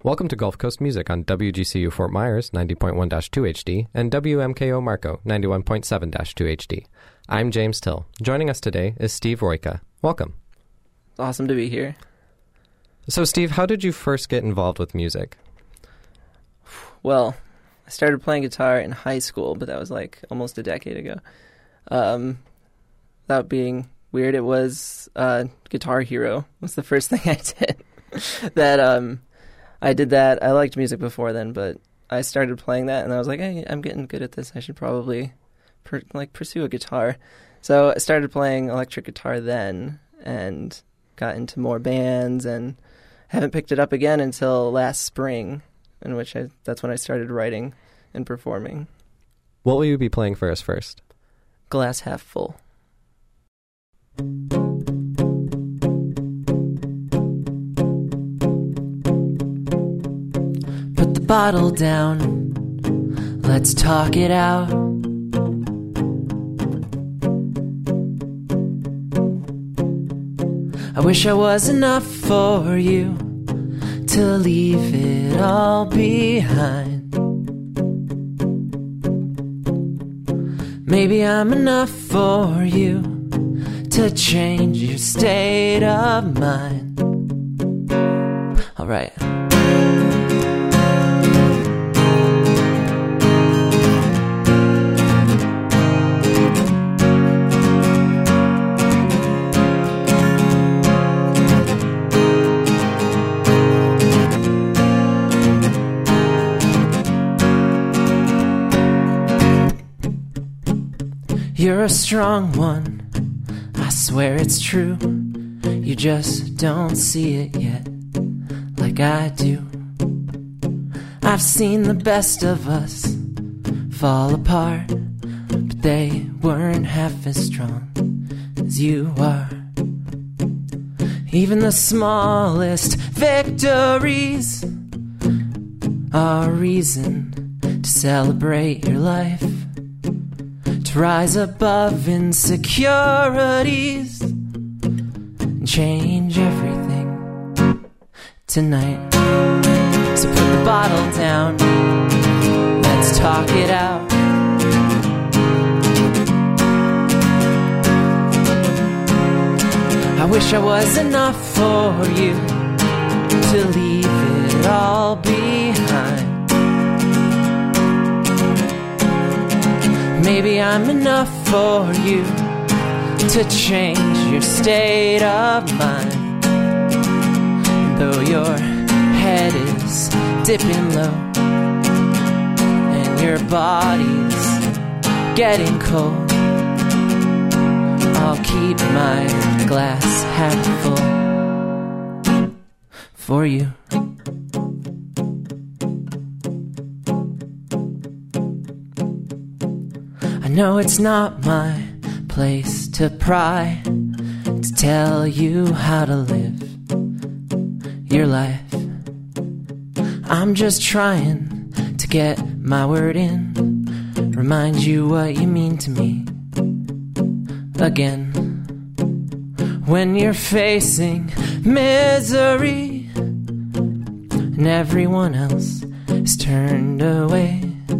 Welcome to Gulf Coast Music on WGCU Fort Myers 90.1-2 HD and WMKO Marco 91.7-2 HD. I'm James Till. Joining us today is Steve Royka. Welcome. Awesome to be here. So Steve, how did you first get involved with music? Well, I started playing guitar in high school, but that was like almost a decade ago. Without being weird, it was Guitar Hero was the first thing I did. I did that. I liked music before then, but I started playing that, and I was like, hey, I'm getting good at this. I should probably pursue a guitar. So I started playing electric guitar then and got into more bands, and haven't picked it up again until last spring, in which that's when I started writing and performing. What will you be playing for us first? Glass Half Full. Put the bottle down, let's talk it out. I wish I was enough for you to leave it all behind. Maybe I'm enough for you to change your state of mind. All right. You're a strong one, I swear it's true. You just don't see it yet, like I do. I've seen the best of us fall apart, but they weren't half as strong as you are. Even the smallest victories are a reason to celebrate your life. Rise above insecurities and change everything tonight. So put the bottle down, let's talk it out. I wish I was enough for you to leave it all behind. Maybe I'm enough for you to change your state of mind. Though your head is dipping low and your body's getting cold, I'll keep my glass half full for you. I know it's not my place to pry, to tell you how to live your life. I'm just trying to get my word in, remind you what you mean to me again. When you're facing misery and everyone else is turned away,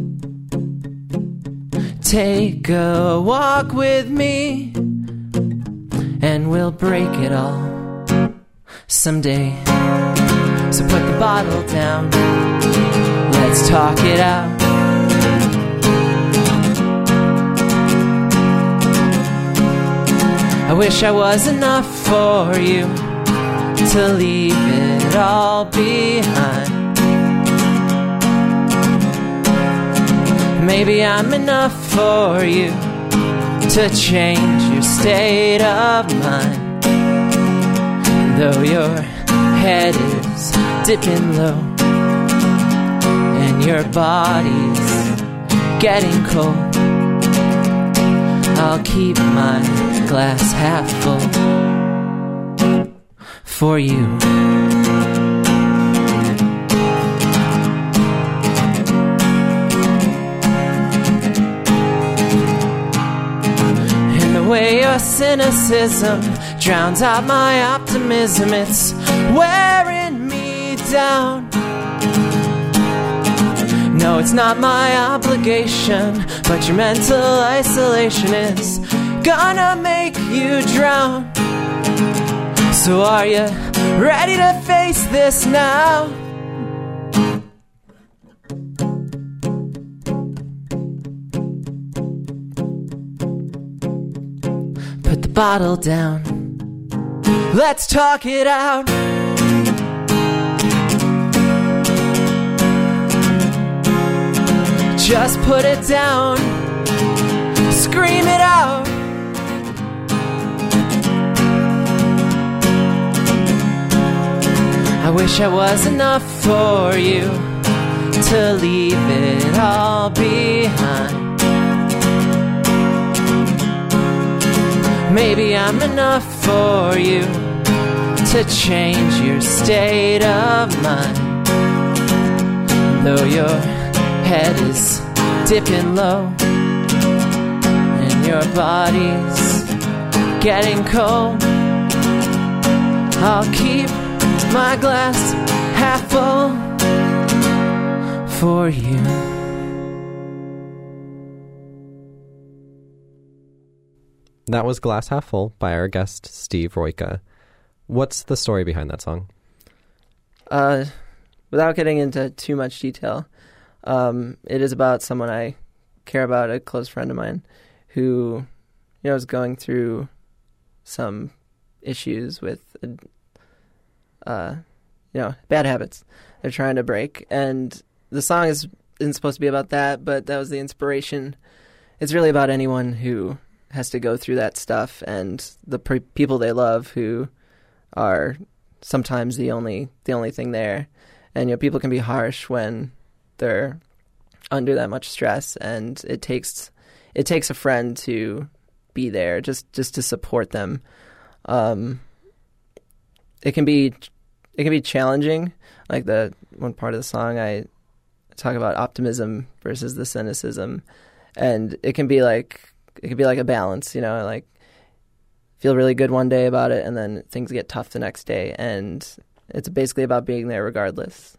take a walk with me and we'll break it all someday. So put the bottle down, let's talk it out. I wish I was enough for you to leave it all behind. Maybe I'm enough for you to change your state of mind. Though your head is dipping low and your body's getting cold, I'll keep my glass half full for you. The way your cynicism drowns out my optimism, it's wearing me down. No, it's not my obligation, but your mental isolation is gonna make you drown. So are you ready to face this now? Put the bottle down. Let's talk it out. Just put it down. Scream it out. I wish I was enough for you to leave it all behind. Maybe I'm enough for you to change your state of mind. Though your head is dipping low and your body's getting cold, I'll keep my glass half full for you. That was Glass Half Full by our guest, Steve Roika. What's the story behind that song? Without getting into too much detail, it is about someone I care about, a close friend of mine, who, is going through some issues with, bad habits they're trying to break. And the song isn't supposed to be about that, but that was the inspiration. It's really about anyone who has to go through that stuff and the people they love who are sometimes the only thing there. And people can be harsh when they're under that much stress, and it takes a friend to be there just to support them. It can be challenging. Like the one part of the song, I talk about optimism versus the cynicism, and it can be like a balance. Like feel really good one day about it, and then things get tough the next day, and it's basically about being there regardless.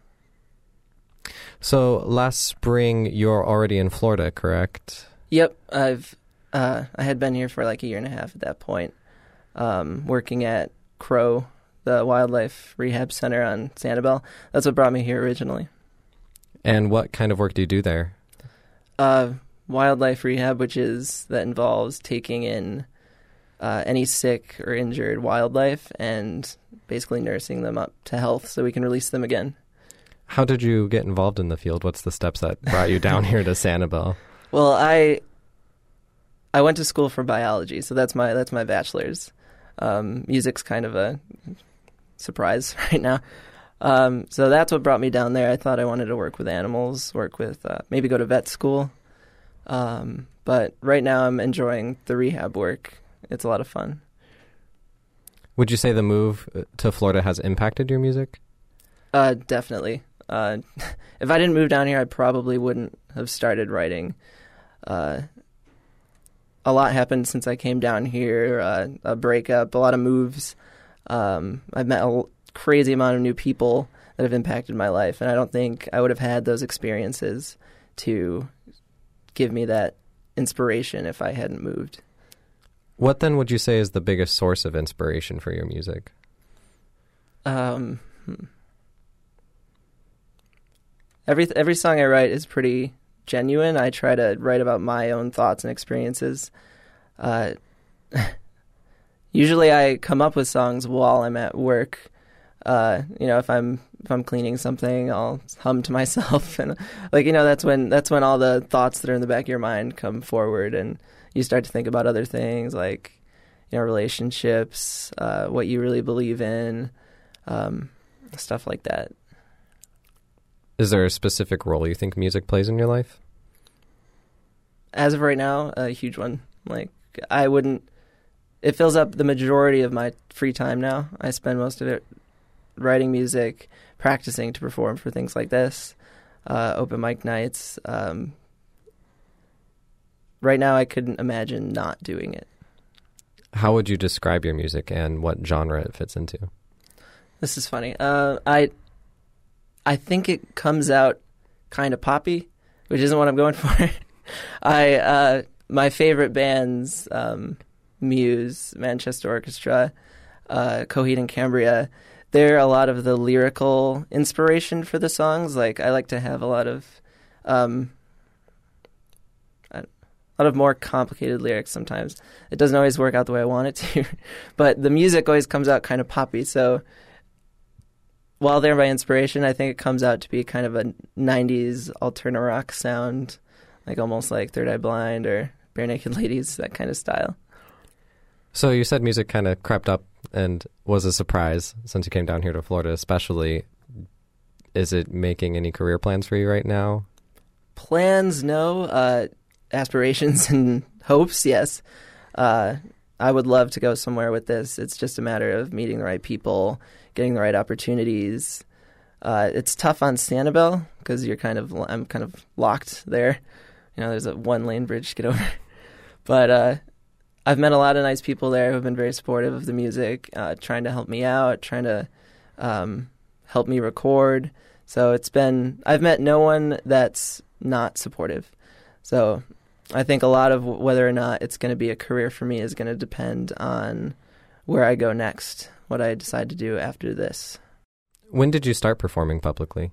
So last spring, you're already in Florida, correct? Yep, I had been here for like a year and a half at that point, working at Crow, the wildlife rehab center on Sanibel. That's what brought me here originally. And what kind of work do you do there? Wildlife rehab, that involves taking in any sick or injured wildlife and basically nursing them up to health so we can release them again. How did you get involved in the field? What's the steps that brought you down here to Sanibel? Well, I went to school for biology, so that's my bachelor's. Music's kind of a surprise right now. So that's what brought me down there. I thought I wanted to work with animals, maybe go to vet school. But right now I'm enjoying the rehab work. It's a lot of fun. Would you say the move to Florida has impacted your music? Definitely. If I didn't move down here, I probably wouldn't have started writing. A lot happened since I came down here, a breakup, a lot of moves. I've met a crazy amount of new people that have impacted my life, and I don't think I would have had those experiences to give me that inspiration if I hadn't moved. What then would you say is the biggest source of inspiration for your music? Every song I write is pretty genuine. I try to write about my own thoughts and experiences. Usually I come up with songs while I'm at work. If I'm cleaning something, I'll hum to myself, and that's when all the thoughts that are in the back of your mind come forward, and you start to think about other things like relationships, what you really believe in, stuff like that. Is there a specific role you think music plays in your life? As of right now, a huge one. It fills up the majority of my free time now. I spend most of it writing music, practicing to perform for things like this, open mic nights. Right now, I couldn't imagine not doing it. How would you describe your music and what genre it fits into? This is funny. I think it comes out kind of poppy. which isn't what I'm going for. My favorite bands, Muse, Manchester Orchestra, Coheed and Cambria, they're a lot of the lyrical inspiration for the songs. Like, I like to have a lot of more complicated lyrics sometimes. It doesn't always work out the way I want it to, but the music always comes out kind of poppy. So while they're my inspiration, I think it comes out to be kind of a 90s alternative rock sound, like almost like Third Eye Blind or Bare Naked Ladies, that kind of style. So you said music kind of crept up and was a surprise since you came down here to Florida especially. Is it making any career plans for you right now? Plans, no. Aspirations and hopes, yes. I would love to go somewhere with this. It's just a matter of meeting the right people, getting the right opportunities. It's tough on Sanibel because I'm kind of locked there. You know, there's a one-lane bridge to get over. But I've met a lot of nice people there who've been very supportive of the music, trying to help me out, trying to help me record. So I've met no one that's not supportive. So I think a lot of whether or not it's going to be a career for me is going to depend on where I go next, what I decide to do after this. When did you start performing publicly?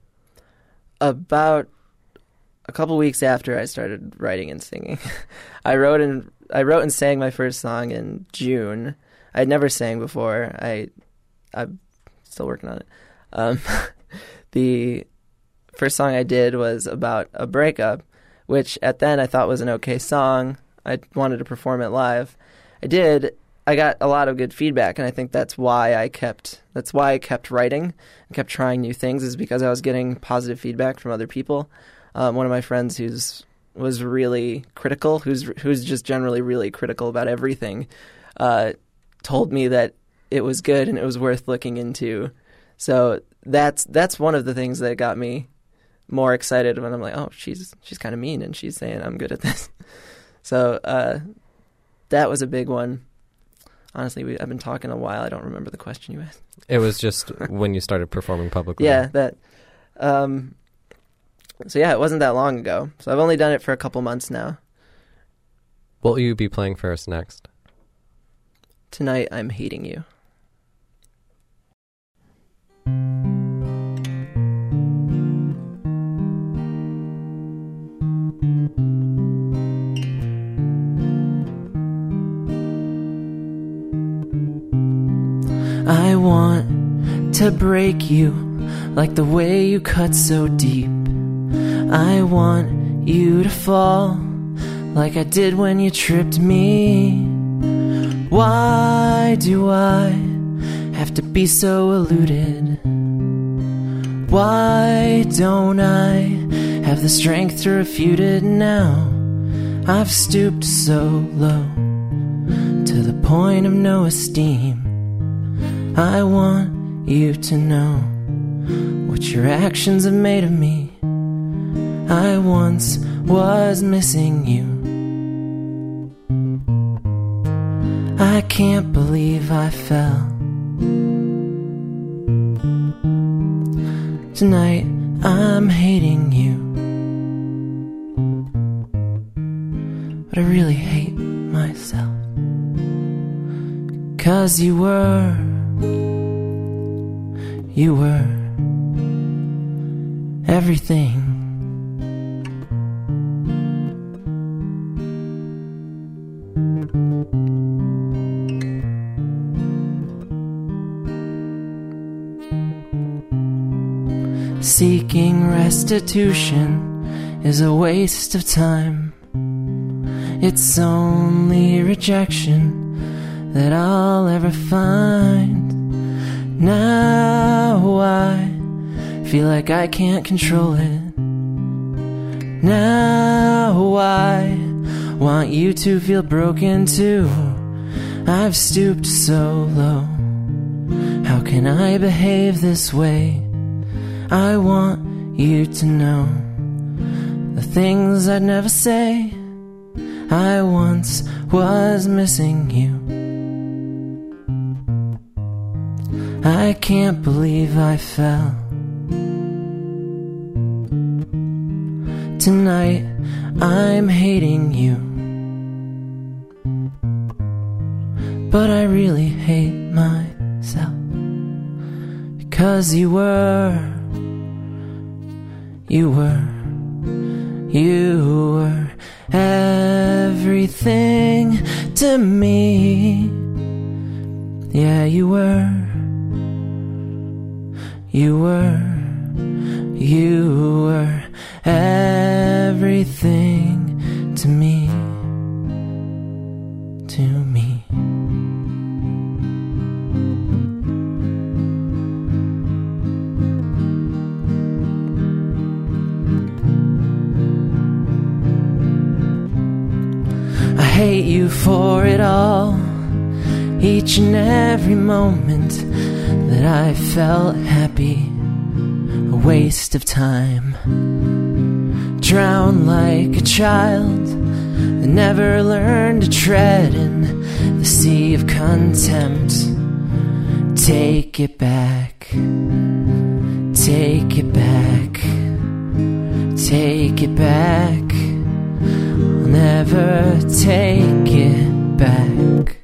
About a couple weeks after I started writing and singing. I wrote and sang my first song in June. I'd never sang before. I'm still working on it. The first song I did was about a breakup, which at then I thought was an okay song. I wanted to perform it live. I did. I got a lot of good feedback, and I think that's why I kept writing and kept trying new things, is because I was getting positive feedback from other people. One of my friends was really critical, who's just generally really critical about everything, told me that it was good and it was worth looking into. So that's one of the things that got me more excited when I'm like, oh, she's kind of mean and she's saying I'm good at this. So that was a big one. Honestly, I've been talking a while. I don't remember the question you asked. It was just when you started performing publicly. Yeah, that. So yeah, it wasn't that long ago. So I've only done it for a couple months now. What will you be playing for us next? Tonight, I'm Hating You. I want to break you like the way you cut so deep. I want you to fall like I did when you tripped me. Why do I have to be so eluded? Why don't I have the strength to refute it now? I've stooped so low to the point of no esteem. I want you to know what your actions have made of me. I once was missing you. I can't believe I fell. Tonight I'm hating you, but I really hate myself. 'Cause you were everything. Seeking restitution is a waste of time. It's only rejection that I'll ever find. Now I feel like I can't control it. Now I want you to feel broken too. I've stooped so low. How can I behave this way? I want you to know the things I'd never say. I once was missing you. I can't believe I fell. Tonight I'm hating you, but I really hate myself, because you were everything to me. Yeah, you were everything to me, I hate you for it all, each and every moment that I felt happy, a waste of time. Drown like a child that never learned to tread in the sea of contempt. Take it back, take it back, take it back. I'll never take it back.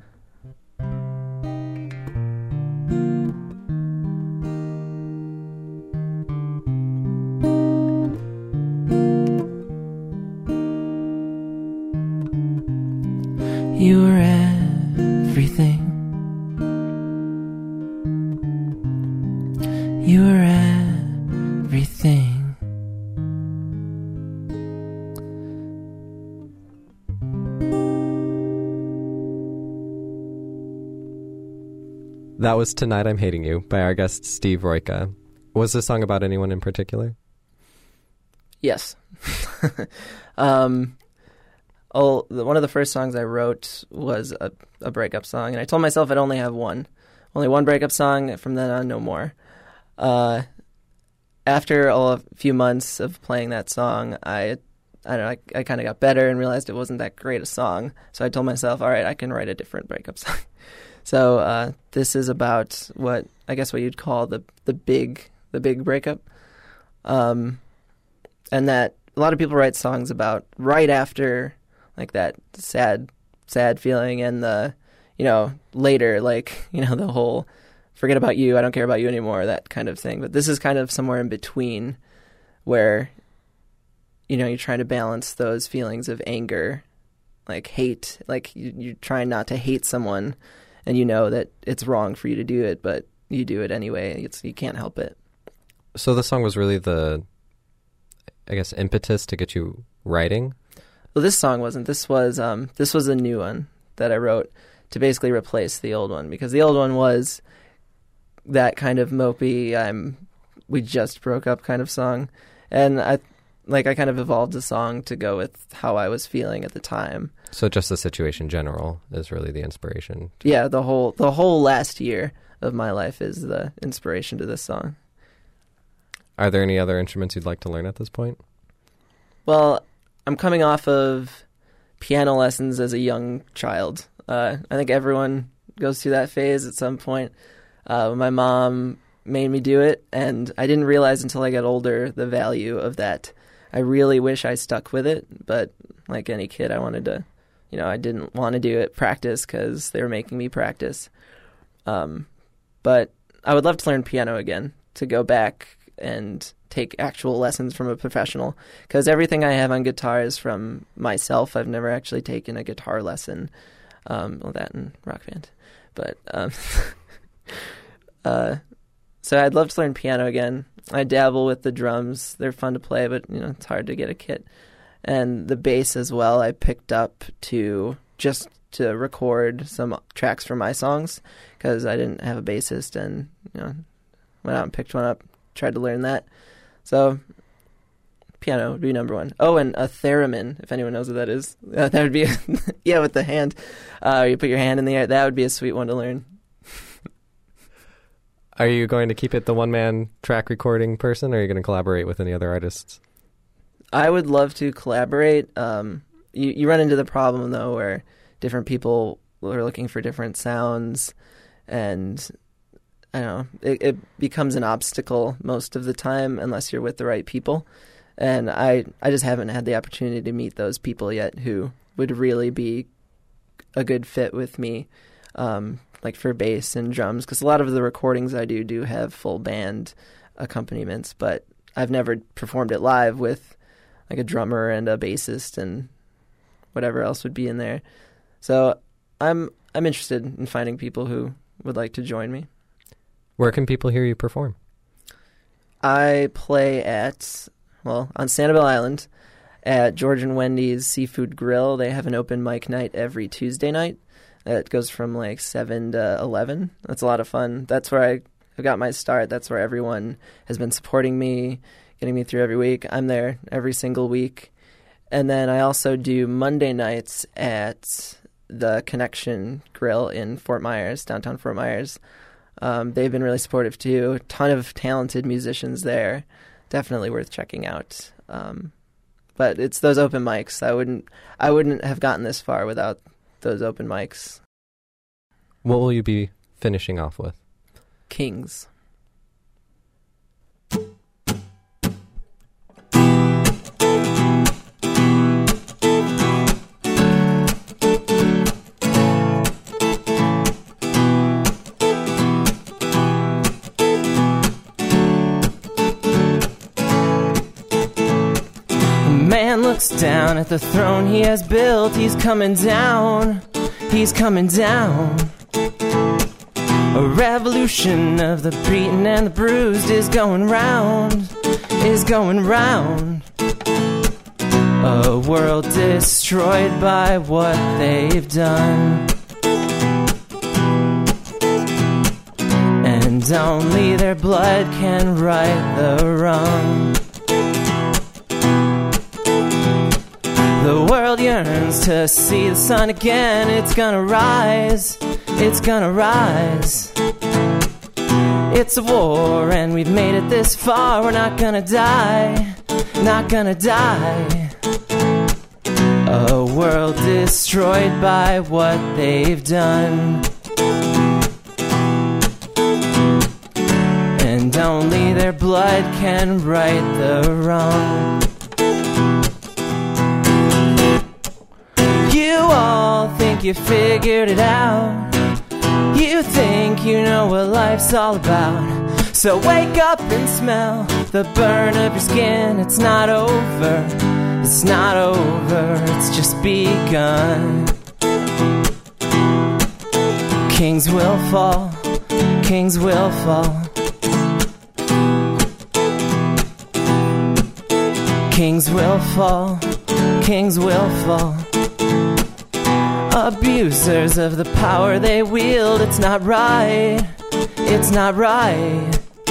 You were everything. You were everything. That was Tonight I'm Hating You by our guest Steve Royka. Was this song about anyone in particular? Yes. One of the first songs I wrote was a breakup song, and I told myself I'd only have only one breakup song. From then on, no more. After a few months of playing that song, I kind of got better and realized it wasn't that great a song. So I told myself, all right, I can write a different breakup song. So this is about what you'd call the big breakup, and that a lot of people write songs about right after, like, that sad feeling, and the, later, like, the whole forget about you, I don't care about you anymore, that kind of thing. But this is kind of somewhere in between, where, you're trying to balance those feelings of anger, like hate, like you're trying not to hate someone, and you know that it's wrong for you to do it, but you do it anyway. You can't help it. So the song was really the, impetus to get you writing? Well, this song wasn't. This was a new one that I wrote to basically replace the old one, because the old one was that kind of mopey, we just broke up kind of song, and I kind of evolved the song to go with how I was feeling at the time. So just the situation in general is really the inspiration. Yeah, the whole last year of my life is the inspiration to this song. Are there any other instruments you'd like to learn at this point? Well, I'm coming off of piano lessons as a young child. I think everyone goes through that phase at some point. My mom made me do it, and I didn't realize until I got older the value of that. I really wish I stuck with it, but like any kid, I wanted to, I didn't want to do it practice because they were making me practice. But I would love to learn piano again, to go back and take actual lessons from a professional, because everything I have on guitar is from myself. I've never actually taken a guitar lesson, that and Rock Band. But so I'd love to learn piano again. I dabble with the drums. They're fun to play, but it's hard to get a kit. And the bass as well, I picked up to record some tracks for my songs, because I didn't have a bassist, and went out and picked one up, tried to learn that. So piano would be number one. Oh, and a theremin, if anyone knows what that is. That would be, yeah, with the hand. You put your hand in the air. That would be a sweet one to learn. Are you going to keep it the one-man track recording person, or are you going to collaborate with any other artists? I would love to collaborate. You run into the problem, though, where different people are looking for different sounds, and I don't know, it becomes an obstacle most of the time unless you're with the right people. And I just haven't had the opportunity to meet those people yet who would really be a good fit with me, like for bass and drums, because a lot of the recordings I do have full band accompaniments, but I've never performed it live with like a drummer and a bassist and whatever else would be in there. So I'm interested in finding people who would like to join me. Where can people hear you perform? I play on Sanibel Island at George and Wendy's Seafood Grill. They have an open mic night every Tuesday night. It goes from like 7 to 11. That's a lot of fun. That's where I got my start. That's where everyone has been supporting me, getting me through every week. I'm there every single week. And then I also do Monday nights at the Connection Grill in Fort Myers, downtown Fort Myers. They've been really supportive too. A ton of talented musicians there. Definitely worth checking out. But it's those open mics. I wouldn't have gotten this far without those open mics. What will you be finishing off with? Kings. Looks down at the throne he has built. He's coming down. He's coming down. A revolution of the beaten and the bruised is going round. Is going round. A world destroyed by what they've done. And only their blood can right the wrong. The world yearns to see the sun again. It's gonna rise. It's gonna rise. It's a war and we've made it this far. We're not gonna die. Not gonna die. A world destroyed by what they've done. And only their blood can right the wrong. You all think you figured it out. You think you know what life's all about. So wake up and smell the burn of your skin. It's not over. It's not over. It's just begun. Kings will fall. Kings will fall. Kings will fall. Kings will fall. Abusers of the power they wield. It's not right. It's not right.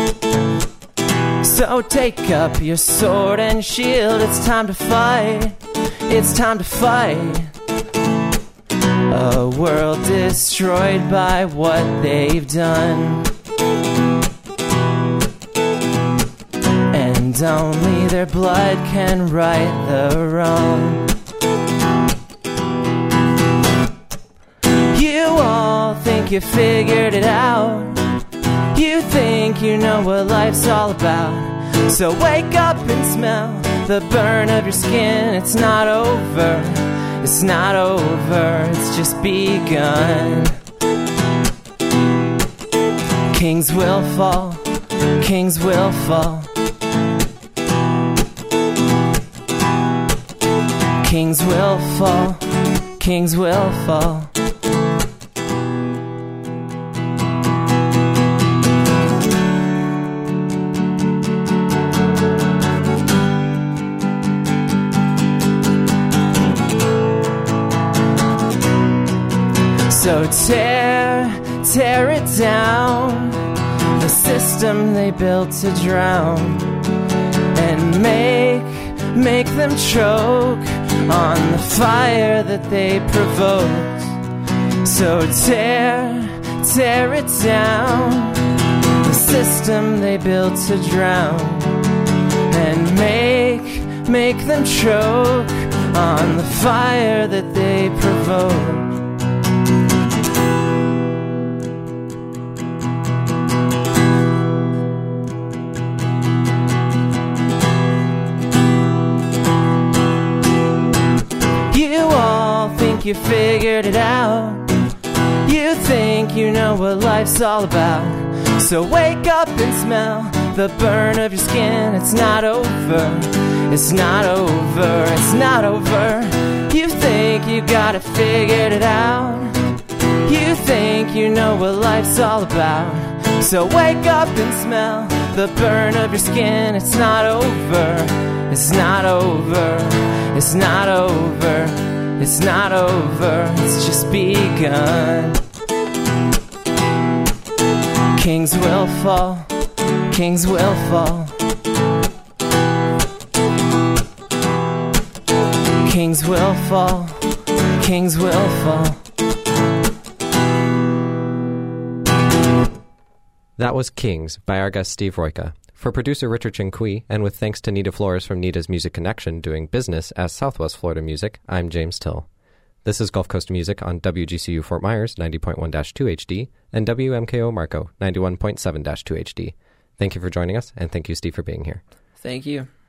So take up your sword and shield. It's time to fight. It's time to fight. A world destroyed by what they've done. And only their blood can right the wrong. You all think you figured it out. You think you know what life's all about. So wake up and smell the burn of your skin. It's not over. It's not over. It's just begun. Kings will fall. Kings will fall. Kings will fall. Kings will fall. So tear it down, the system they built to drown, and make them choke on the fire that they provoked. So tear it down, the system they built to drown, and make them choke on the fire that they provoked. think you figured it out. You think you know what life's all about. So wake up and smell the burn of your skin. It's not over. It's not over. It's not over. You think you got it figured it out. You think you know what life's all about. So wake up and smell the burn of your skin. It's not over. It's not over. It's not over. It's not over. It's just begun. Kings will fall. Kings will fall. Kings will fall. Kings will fall. That was Kings by our guest Steve Royka. For producer Richard Chinqui, and with thanks to Nita Flores from Nita's Music Connection doing business as Southwest Florida Music, I'm James Till. This is Gulf Coast Music on WGCU Fort Myers 90.1-2 HD and WMKO Marco 91.7-2 HD. Thank you for joining us, and thank you, Steve, for being here. Thank you.